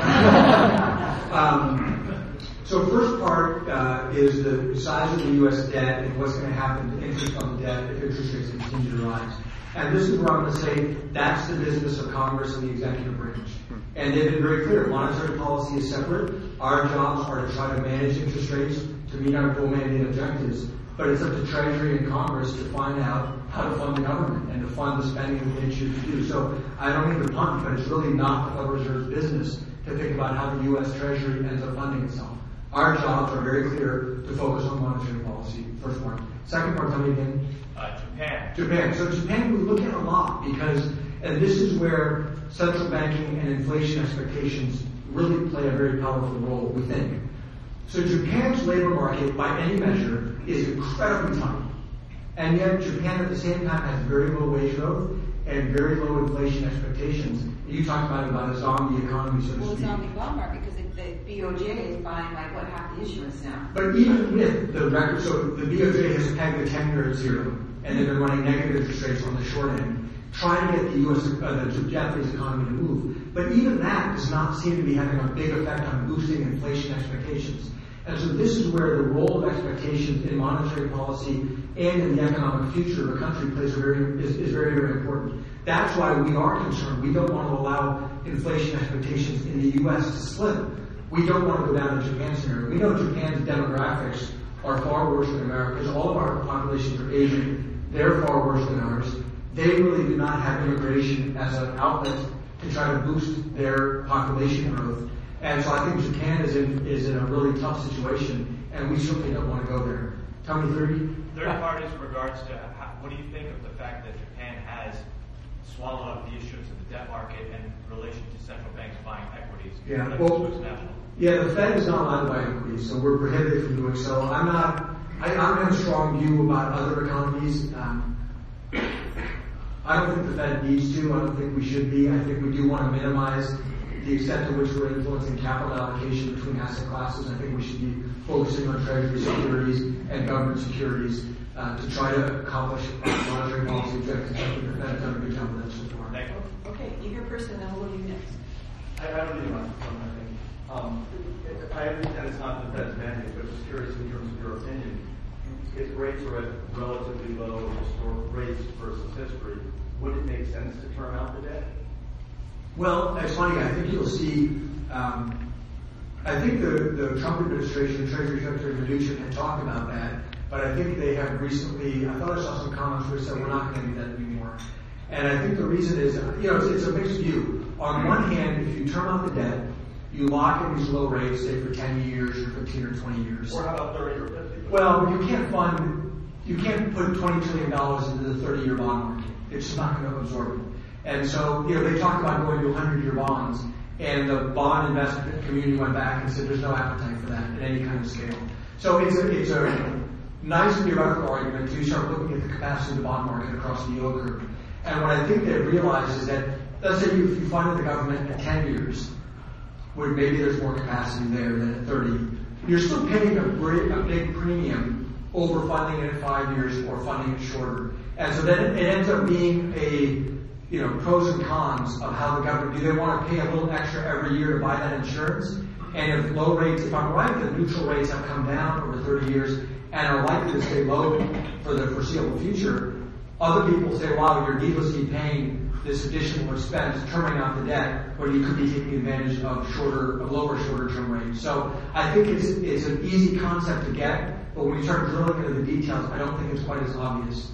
um, so first part uh, is the size of the U S debt and what's going to happen to interest on the debt if interest rates continue to rise. And this is where I'm going to say that's the business of Congress and the executive branch. And they've been very clear. Monetary policy is separate. Our jobs are to try to manage interest rates to meet our dual mandate objectives. But it's up to Treasury and Congress to find out how to fund the government and to fund the spending that they choose to do. So I don't mean to punt, but it's really not the Federal Reserve's business to think about how the U S Treasury ends up funding itself. Our jobs are very clear to focus on monetary policy, first part. Second part, tell me again. Uh, Japan. Japan. So Japan we look at a lot because, and this is where central banking and inflation expectations really play a very powerful role, we think. So Japan's labor market, by any measure, is incredibly tight. And yet Japan at the same time has very low wage growth and very low inflation expectations. You talked about, about a zombie economy, so to Well, speak. zombie bond market because the B O J is buying like what half the issuance now. But even with the record, so the B O J has pegged the ten-year at zero, and they've been running negative interest rates on the short end, trying to get the U S, uh, the Japanese economy to move. But even that does not seem to be having a big effect on boosting inflation expectations. And so this is where the role of expectations in monetary policy and in the economic future of a country plays a very is, is very, very important. That's why we are concerned. We don't want to allow inflation expectations in the U S to slip. We don't want to go down the Japan scenario. We know Japan's demographics are far worse than America's. All of our populations are Asian. They're far worse than ours. They really do not have immigration as an outlet to try to boost their population growth. And so I think Japan is in is in a really tough situation, and we certainly don't want to go there. Tell me, thirty. Third part is regards to how, what do you think of the fact that Japan has swallowed up the issuance of the debt market in relation to central banks buying equities? Yeah, Like well, Swiss National. Yeah, the Fed is not allowed to buy equities, so we're prohibited from doing so. I'm not. I, I'm in a strong view about other economies. Um, I don't think the Fed needs to. I don't think we should be. I think we do want to minimize the extent to which we're influencing capital allocation between asset classes. I think we should be focusing on treasury securities and government securities uh, to try to accomplish monetary policy objectives. I think the Fed has done a good job of that so far. Thank you. Okay, eager person, then we'll go to you next. I, I don't need much from I think. Um, I understand it's not the Fed's mandate, but just curious in terms of your opinion. If rates are at relatively low historic rates versus history, would it make sense to term out the debt? Well, it's funny. I think you'll see. Um, I think the, the Trump administration, Treasury Secretary Mnuchin had talked about that, but I think they have recently. I thought I saw some comments where they said we're not going to do that anymore. And I think the reason is, you know, it's, it's a mixed view. On one hand, if you term out the debt, you lock in these low rates, say for ten years or fifteen or twenty years. Or how about thirty or fifty? Well, you can't fund, you can't put twenty trillion dollars into the thirty-year bond market. It's just not going to absorb it. And so, you know, they talked about going to one hundred-year bonds, and the bond investment community went back and said there's no appetite for that at any kind of scale. So it's a, it's a nice theoretical argument until you start looking at the capacity of the bond market across the yield curve. And what I think they realize is that, let's say you, you funded the government at ten years, where maybe there's more capacity there than at thirty. you're still paying a, great, a big premium over funding it at five years or funding it shorter. And so then it ends up being a, you know, pros and cons of how the government, do they want to pay a little extra every year to buy that insurance? And if low rates, if I'm right, the neutral rates have come down over thirty years and are likely to stay low for the foreseeable future, other people say, wow, you're needlessly paying this additional expense, terming out the debt, when you could be taking advantage of shorter, of lower, shorter term rates. So I think it's, it's an easy concept to get, but when you start drilling into the details, I don't think it's quite as obvious.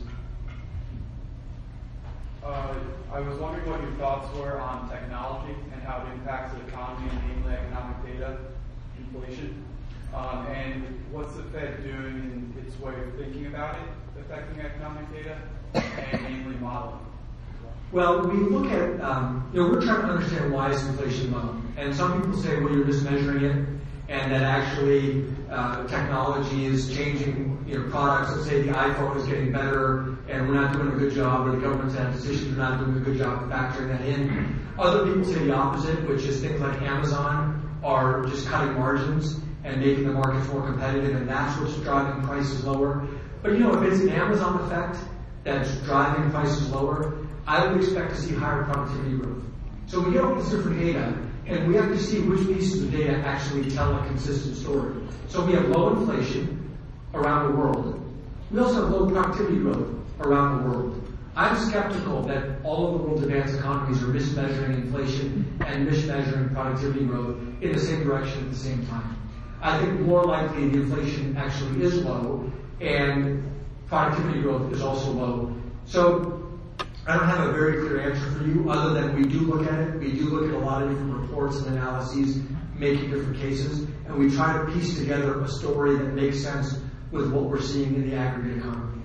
Uh, I was wondering what your thoughts were on technology and how it impacts the economy, and namely economic data, inflation, um, and what's the Fed doing in its way of thinking about it affecting economic data, and namely modeling. Well, we look at, um, you know, we're trying to understand why is inflation low. And some people say, well, you're mismeasuring it, and that actually uh, technology is changing, you know, products. Let's say the iPhone is getting better, and we're not doing a good job, or the government's had decisions, we're not doing a good job of factoring that in. Other people say the opposite, which is things like Amazon are just cutting margins and making the markets more competitive, and that's what's driving prices lower. But you know, if it's an Amazon effect that's driving prices lower, I would expect to see higher productivity growth. So we get all this different data, and we have to see which pieces of data actually tell a consistent story. So we have low inflation around the world. We also have low productivity growth around the world. I'm skeptical that all of the world's advanced economies are mismeasuring inflation and mismeasuring productivity growth in the same direction at the same time. I think more likely the inflation actually is low, and productivity growth is also low. So I don't have a very clear answer for you, other than we do look at it. We do look at a lot of different reports and analyses, making different cases, and we try to piece together a story that makes sense with what we're seeing in the aggregate economy.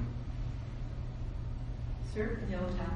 Sir, Yellowtown.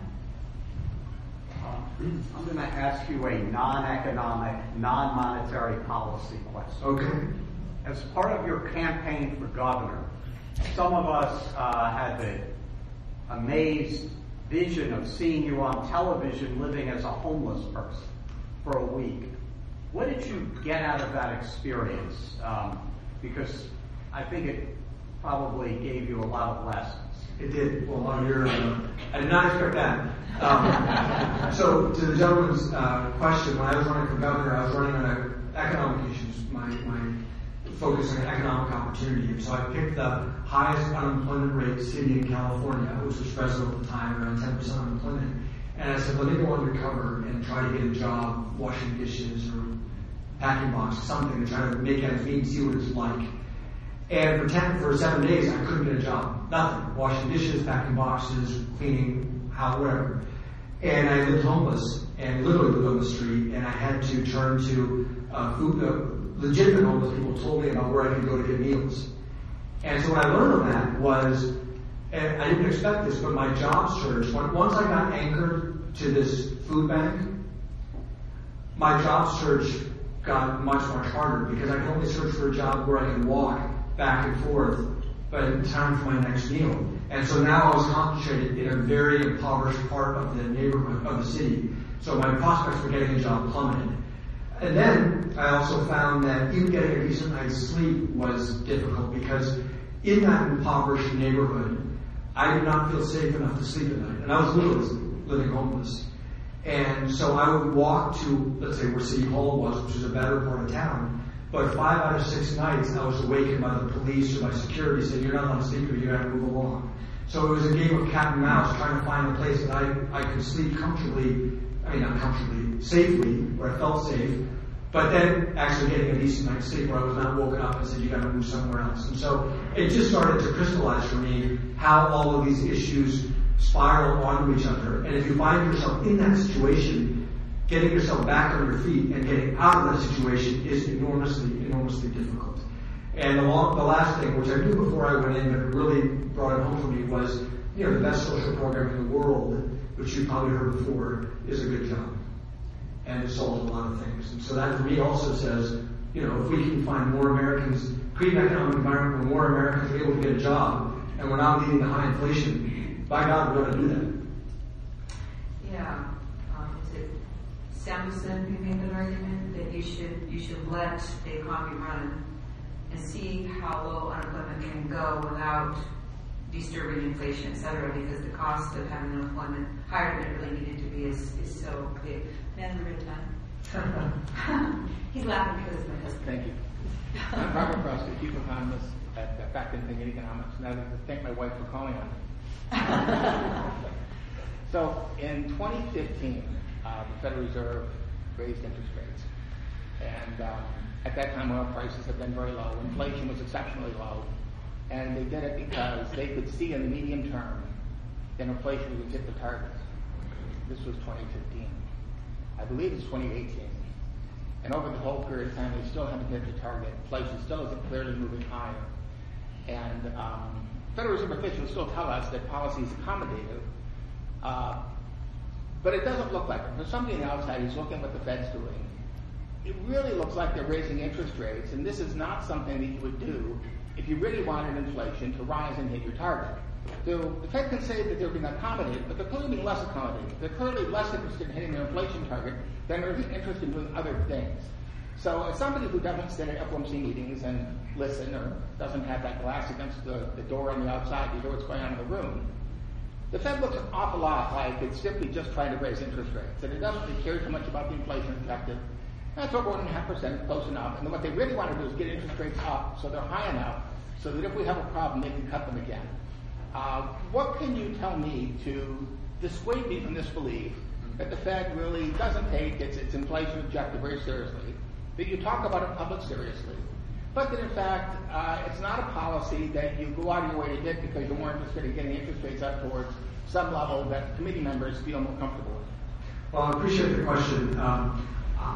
Um, I'm going to ask you a non-economic, non-monetary policy question. Okay. As part of your campaign for governor, some of us uh, had the amazed vision of seeing you on television living as a homeless person for a week. What did you get out of that experience? Um, because I think it probably gave you a lot of lessons. It did. Well, on your, uh, I did not expect that. Um, so, to the gentleman's uh, question, when I was running for governor, I was running on uh, economic issues. My my focus on economic opportunity. And so I picked the highest unemployment rate city in California, which was Fresno at the time, around ten percent unemployment. And I said, let me go undercover and try to get a job washing dishes or packing boxes, something to try to make ends meet and see what it's like. And for ten, for seven days, I couldn't get a job. Nothing. Washing dishes, packing boxes, cleaning, how, whatever. And I lived homeless and literally lived on the street, and I had to turn to uh, food, uh, legitimate homeless people told me about where I could go to get meals. And so what I learned of that was, and I didn't expect this, but my job search, when, once I got anchored to this food bank, my job search got much, much harder because I can only search for a job where I can walk back and forth, but in time for my next meal. And so now I was concentrated in a very impoverished part of the neighborhood, of the city. So my prospects for getting a job plummeted. And then I also found that even getting a decent night's sleep was difficult because in that impoverished neighborhood, I did not feel safe enough to sleep at night. And I was literally living homeless. And so I would walk to, let's say, where City Hall was, which was a better part of town. But five out of six nights, I was awakened by the police or by security saying, you're not allowed to sleep here, you have to move along. So it was a game of cat and mouse, trying to find a place that I, I could sleep comfortably, I mean, not comfortably, safely, where I felt safe, but then actually getting a decent night's sleep where I was not woken up and said, you gotta move somewhere else. And so it just started to crystallize for me how all of these issues spiral onto each other. And if you find yourself in that situation, getting yourself back on your feet and getting out of that situation is enormously, enormously difficult. And the, long, the last thing, which I knew before I went in, but really brought it home for me, was, you know, the best social program in the world, which you've probably heard before, is a good job. And it solves a lot of things. And so that for me also says, you know, if we can find more Americans, create an economic environment where more Americans are able to get a job, and we're not leading to high inflation, by God, we're going to do that. Yeah. Um, is it Samuelson who made that argument that you should you should let the economy run and see how low unemployment can go without disturbing inflation, et cetera, because the cost of having unemployment higher than it really needed to be is, is so big. Man, we're time. He's laughing because of my husband. Thank you. I'm Robert Frost, a chief economist at uh, Fact and Think Economics, and I'd like to thank my wife for calling on me. So, in twenty fifteen, uh, the Federal Reserve raised interest rates, and um, at that time, oil prices had been very low. Inflation was exceptionally low, and they did it because they could see in the medium term that inflation would hit the targets. This was twenty fifteen. I believe it's twenty eighteen. And over the whole period of time, they still haven't hit the target. Inflation still isn't clearly moving higher. And um, Federal Reserve officials still tell us that policy is accommodative, uh, but it doesn't look like it. For somebody on the outside who's looking at what the Fed's doing, it really looks like they're raising interest rates, and this is not something that you would do if you really wanted inflation to rise and hit your target. So the Fed can say that they're being accommodative, but they're clearly being less accommodative. They're clearly less interested in hitting their inflation target than they're interested in doing other things. So as somebody who doesn't sit at F O M C meetings and listen, or doesn't have that glass against the, the door on the outside to hear what's going on in the room, the Fed looks an awful lot like it's simply just trying to raise interest rates, and it doesn't really care too much about the inflation objective. That's over one and a half percent, close enough. And then what they really want to do is get interest rates up so they're high enough so that if we have a problem, they can cut them again. Uh, what can you tell me to dissuade me from this belief that the Fed really doesn't take its, its inflation objective very seriously, that you talk about it in public seriously, but that in fact uh, it's not a policy that you go out of your way to hit because you're more interested in getting interest rates up towards some level that committee members feel more comfortable with? Well, I appreciate the question. Um,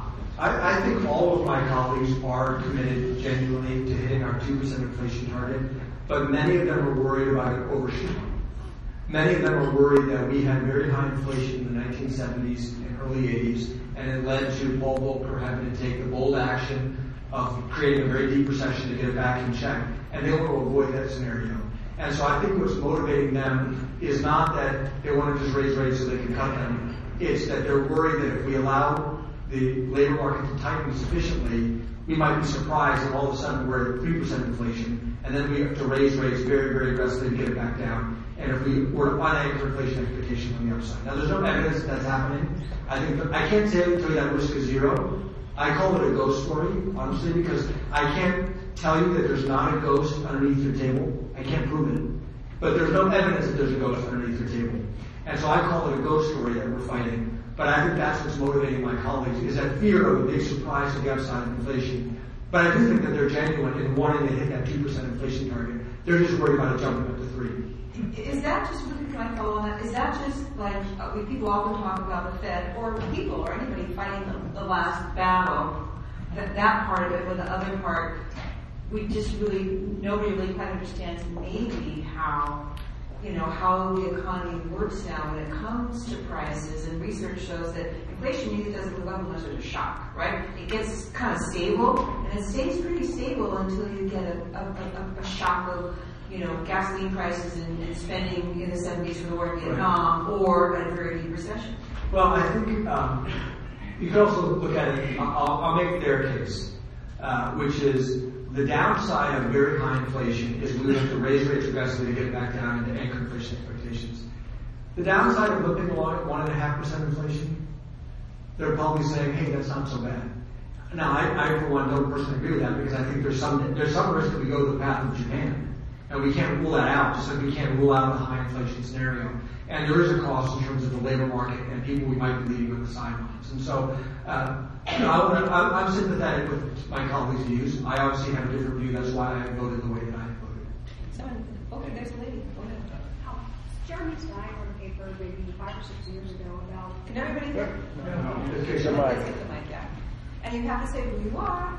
I, I think all of my colleagues are committed genuinely to hitting our two percent inflation target, but many of them are worried about it overshooting. Many of them are worried that we had very high inflation in the nineteen seventies and early eighties, and it led to Paul Volcker having to take the bold action of creating a very deep recession to get it back in check, and they want to avoid that scenario. And so I think what's motivating them is not that they want to just raise rates so they can cut them. It's that they're worried that if we allow the labor market to tighten sufficiently, we might be surprised and all of a sudden we're at three percent inflation, and then we have to raise rates very, very aggressively to get it back down. And if we were to unanchor inflation expectations on the upside. Now, there's no evidence that that's happening. I think that, I can't tell you that risk is zero. I call it a ghost story, honestly, because I can't tell you that there's not a ghost underneath your table. I can't prove it. But there's no evidence that there's a ghost underneath your table. And so I call it a ghost story that we're fighting. But I think that's what's motivating my colleagues, is that fear of a big surprise to the upside of inflation. But I do think that they're genuine in wanting to hit that two percent inflation target. They're just worried about it jumping up to three. Is that just, can I follow on that? Is that just like, uh, we, people often talk about the Fed, or people, or anybody fighting the, the last battle, that that part of it, or the other part, we just really, nobody really quite understands maybe how, you know, how the economy works now when it comes to prices, and research shows that inflation usually doesn't move up unless there's a shock, right? It gets kind of stable, and it stays pretty stable until you get a, a, a, a shock of, you know, gasoline prices and, and spending in the seventies for the war in Vietnam, right, or a very deep recession. Well, I think um, you can also look at it, I'll, I'll make their case, uh, which is the downside of very high inflation is we have to raise rates aggressively to get it back down into anchor inflation expectations. The downside of looking along at one and a half percent inflation, they're probably saying, hey, that's not so bad. Now, I, I for one don't personally agree with that, because I think there's some there's some risk that we go to the path of Japan. And we can't rule that out, just like we can't rule out a high inflation scenario. And there is a cost in terms of the labor market and people we might be leaving on the sidelines. And so, uh, you know, I, I, I'm sympathetic with my colleagues' views. I obviously have a different view. That's why I voted the way that I voted. Someone, okay, there's a lady. Go ahead. Oh, Jeremy Stein wrote a paper maybe five or six years ago about. Can everybody hear? No, no. Let's get the mic down. And you have to say who you are.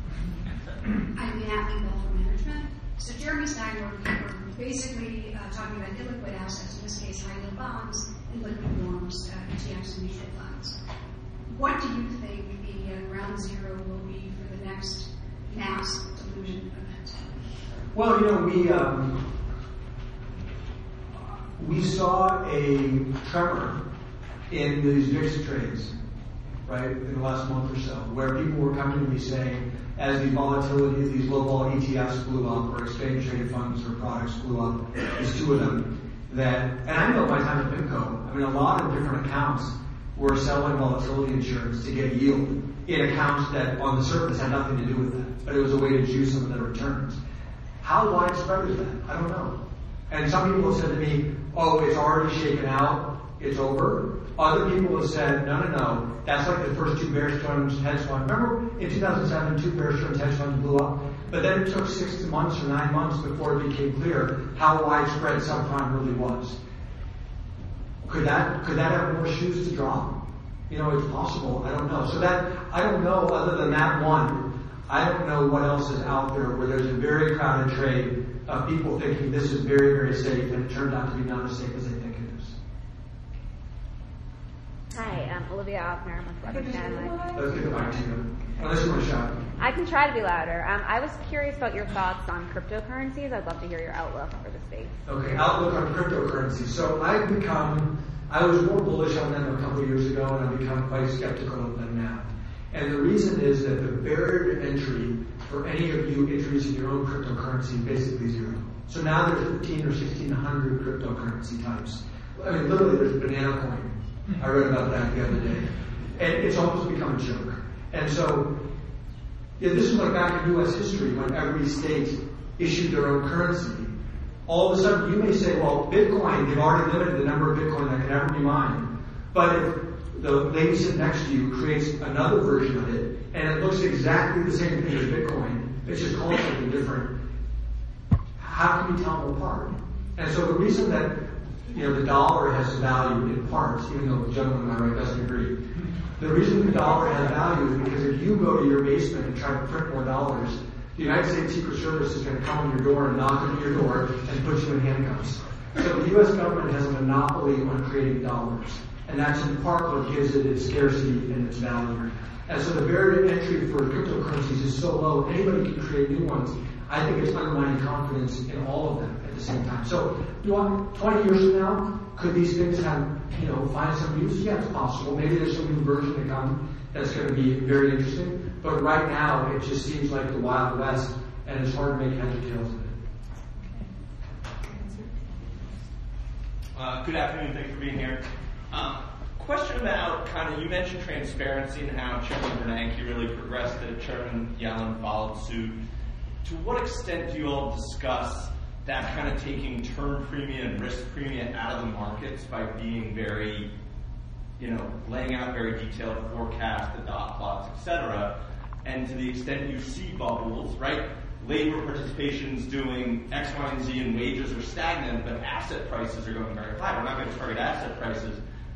I'm Natalie Bell from Management. So Jeremy Stein wrote a paper basically uh, talking about illiquid assets, in this case high-yield bonds, and liquid norms, uh, E T Fs and mutual funds. What do you think the uh, ground zero will be for the next mass delusion event? Well, you know, we um, we saw a tremor in these V I X trades, right, in the last month or so, where people were coming to me saying, as the volatility of these low-vol E T Fs blew up, or exchange traded funds or products blew up, there's two of them, that, and I know my time at PIMCO, I mean, a lot of different accounts were selling volatility insurance to get yield in accounts that on the surface had nothing to do with that, but it was a way to juice some of their returns. How widespread is that? I don't know. And some people have said to me, oh, it's already shaken out, it's over. Other people have said, no, no, no, that's like the first two Bear Stearns hedge funds. Remember in two thousand seven, two Bear Stearns hedge funds blew up? But then it took six months or nine months before it became clear how widespread subprime really was. Could that, could that have more shoes to drop? You know, it's possible. I don't know. So that, I don't know, other than that one, I don't know what else is out there where there's a very crowded trade of people thinking this is very, very safe, and it turned out to be not as safe as they think it is. Hi, I'm Olivia Offner. I'm with Morgan Stanley. Let's get the mic to you. Unless you want to shout. I can try to be louder. Um, I was curious about your thoughts on cryptocurrencies. I'd love to hear your outlook for the space. Okay, outlook on cryptocurrency. So I've become, I was more bullish on them a couple of years ago, and I've become quite skeptical of them now. And the reason is that the barrier to entry for any of you introducing your own cryptocurrency is basically zero. So now there's fifteen or sixteen hundred cryptocurrency types. I mean, literally there's banana coin. I read about that the other day. And it's almost become a joke. And so, yeah, this is like back in U S history when every state issued their own currency. All of a sudden, you may say, well, Bitcoin, they've already limited the number of Bitcoin that can ever be mined. But if the lady sitting next to you creates another version of it, and it looks exactly the same thing as Bitcoin, it's just called something different, how can we tell them apart? And so the reason that, you know, the dollar has value in parts, even though the gentleman on my right doesn't agree, the reason the dollar has value is because if you go to your basement and try to print more dollars, the United States Secret Service is going to come on your door and knock on your door and put you in handcuffs. So the U S government has a monopoly on creating dollars. And that's in part what gives it its scarcity and its value. And so the barrier to entry for cryptocurrencies is so low, anybody can create new ones. I think it's undermining confidence in all of them at the same time. So, you want twenty years from now, could these things have, you know, find some use? Yeah, it's possible. Maybe there's some new version to come that's going to be very interesting. But right now, it just seems like the Wild West, and it's hard to make heads or tails of it. Uh, good afternoon. Thanks for being here. Um, question about kind of, you mentioned transparency and how Chairman Bernanke really progressed it. Chairman Yellen followed suit. To what extent do you all discuss that kind of taking term premium and risk premium out of the markets by being very, you know, laying out very detailed forecasts, the dot plots, et cetera, and to the extent you see bubbles, right? Labor participation's doing X, Y, and Z, and wages are stagnant, but asset prices are going very high. We're not going to target asset prices,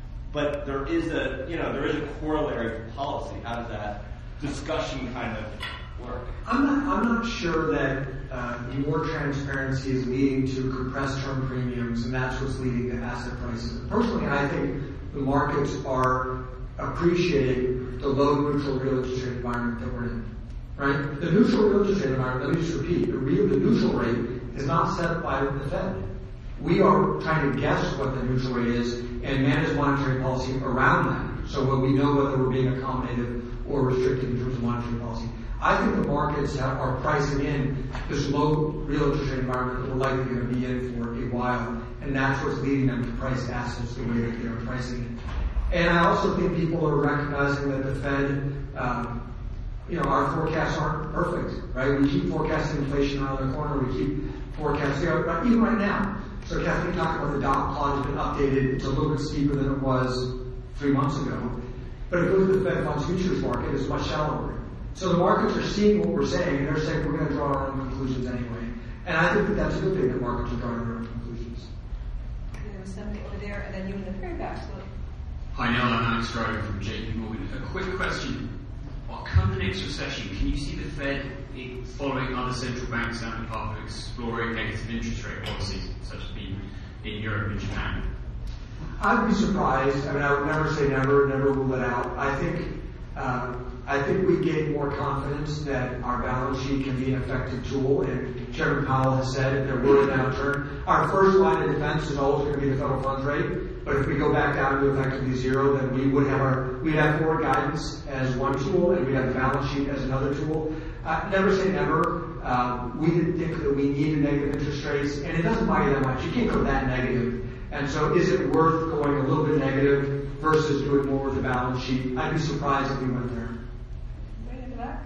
but there is a, you know, there is a corollary policy. How does that discussion kind of work? I'm not, I'm not sure that uh, more transparency is leading to compressed term premiums, and that's what's leading to asset prices. Personally, I think the markets are appreciating the low neutral real interest rate environment that we're in. Right? The neutral real interest rate environment, let me just repeat, the real, the neutral rate is not set by the Fed. We are trying to guess what the neutral rate is and manage monetary policy around that. So when we know whether we're being accommodative or restrictive in terms of monetary policy. I think the markets have, are pricing in this low real interest rate environment that we're likely going to be in for a while, and that's what's leading them to price assets the way that they are pricing it. And I also think people are recognizing that the Fed, um, you know, our forecasts aren't perfect, right? We keep forecasting inflation around the corner. We keep forecasting, you know, even right now. So Kathleen talked about the dot plot has been updated. It's a little bit steeper than it was three months ago. But if you look at the Fed funds futures market, it's much shallower. So the markets are seeing what we're saying, and they're saying we're going to draw our own conclusions anyway. And I think that that's a good thing that markets are drawing their own conclusions. There was somebody over there, and then you in the very back. So. Hi, Neil. I'm Alex Stroger from J P Morgan. A quick question. Come the next recession, can you see the Fed following other central banks down the path of exploring negative interest rate policies, such as being in Europe and Japan? I'd be surprised. I mean, I would never say never, never rule it out. I think, uh, I think we gain more confidence that our balance sheet can be an effective tool, and Chairman Powell has said if there were a downturn, our first line of defense is always going to be the federal funds rate. But if we go back down to effectively zero, then we would have our we'd have forward guidance as one tool, and we'd have the balance sheet as another tool. Uh, never say never. Um, we didn't think that we needed negative interest rates, and it doesn't buy you that much. You can't go that negative. And so, is it worth going a little bit negative versus doing more with the balance sheet? I'd be surprised if we went there. Right in the back.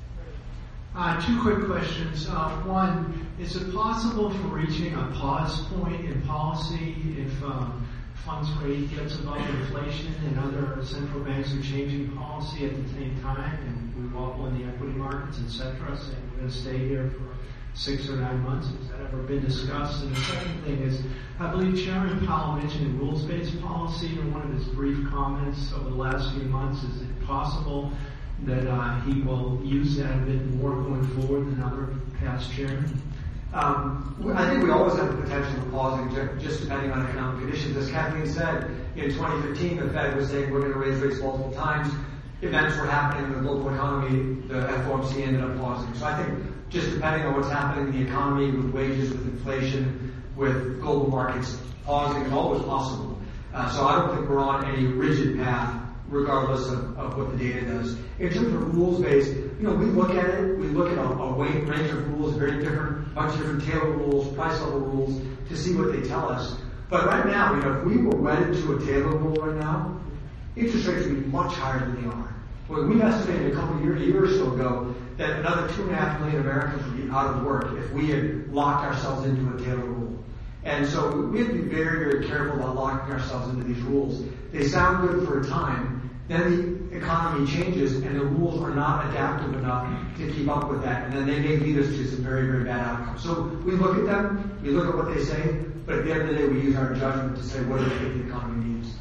Uh, two quick questions. Uh, one, is it possible for reaching a pause point in policy if um, funds rate gets above inflation and other central banks are changing policy at the same time, and we wobble in the equity markets, et cetera, saying we're going to stay here for six or nine months? Has that ever been discussed? And the second thing is, I believe Chairman Powell mentioned rules-based policy in one of his brief comments over the last few months. Is it possible that uh, he will use that a bit more going forward than other past chairmen? Um, I think we always have the potential of pausing just depending on economic conditions. As Kathleen said, in twenty fifteen, the Fed was saying we're going to raise rates multiple times. Events were happening in the global economy. The F O M C ended up pausing. So I think just depending on what's happening in the economy, with wages, with inflation, with global markets, pausing is always possible. Uh, so I don't think we're on any rigid path, regardless of, of what the data does. In terms of rules-based, you know, we look at it, we look at a, a wide range of rules, very different, bunch of different tail rules, price level rules, to see what they tell us. But right now, you know, if we were wedded to a Taylor rule right now, interest rates would be much higher than they are. Well, we've estimated a couple of years, a year or so ago, that another two and a half million Americans would be out of work if we had locked ourselves into a Taylor rule. And so we have to be very, very careful about locking ourselves into these rules. They sound good for a time, then the economy changes and the rules are not adaptive enough to keep up with that, and then they may lead us to some very, very bad outcomes. So we look at them, we look at what they say, but at the end of the day we use our judgment to say what do we think the economy needs.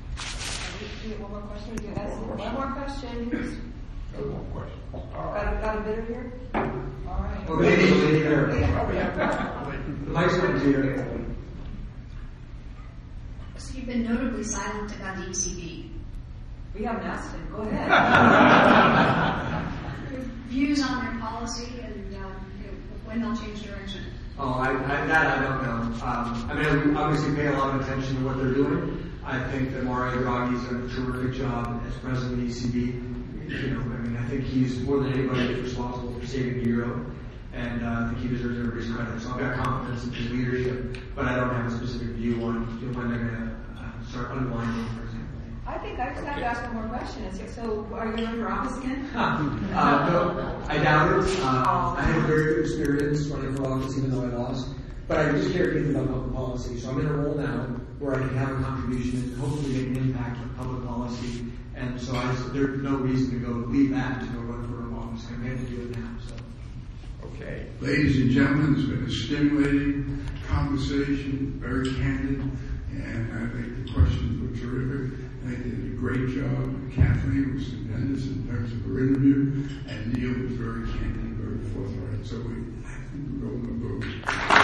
One more question. You guys, one more question. No more questions. Got a, got a bidder here? All right. Oh, maybe a lady there. The mic's coming to you. So you've been notably silent about the E C B. We haven't asked him. Go ahead. Views on their policy and uh, you know, when they'll change direction. Oh, I, I, that I don't know. Um, I mean, we obviously pay a lot of attention to what they're doing. I think that Mario Draghi's done a terrific job as president of the E C B. You know, I mean, I think he's more than anybody responsible for saving the euro, and uh, I think he deserves everybody's credit. So I've got confidence in his leadership, but I don't have a specific view on you know, when they're going to uh, start unwinding, for example. I think I just have to ask one more question. Is it, so are you going to run for office again? uh, no, I doubt it. Uh, I had a very good experience running for office, even though I lost. But I just care deeply about public policy. So I'm in a role now where I can have a contribution and hopefully make an impact with public policy. And so I, there's no reason to go leave that to go run for an office. I'm going to do it now. So. Okay. Ladies and gentlemen, it's been a stimulating conversation, very candid, and I think the questions were terrific. I think they did a great job. Kathleen was tremendous in terms of her interview, and Neil was very candid and very forthright. So we, I think we're going to vote.